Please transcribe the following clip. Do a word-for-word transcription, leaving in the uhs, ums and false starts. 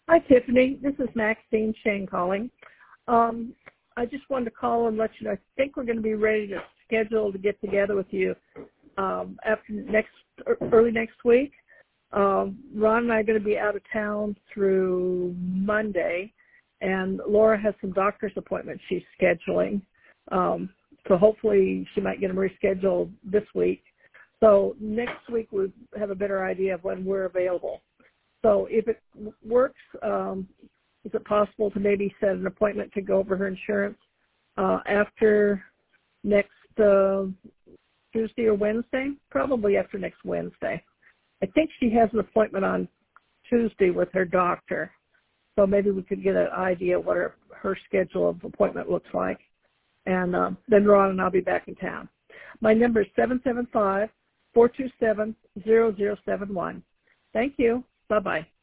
Hi, Tiffany. This is Maxine Shane calling. Um, I just wanted to call and let you know, I think we're going to be ready to schedule to get together with you um, after next early next week. Um, Ron and I are going to be out of town through Monday, and Laura has some doctor's appointments she's scheduling. Um, so hopefully she might get them rescheduled this week. So next week we'll have a better idea of when we're available. So if it works, um, is it possible to maybe set an appointment to go over her insurance uh, after next uh, Tuesday or Wednesday? Probably after next Wednesday. I think she has an appointment on Tuesday with her doctor. So maybe we could get an idea what her, her schedule of appointment looks like. And uh, then Ron and I'll be back in town. My number is seven seven five, four two seven, zero zero seven one. Thank you. Bye-bye.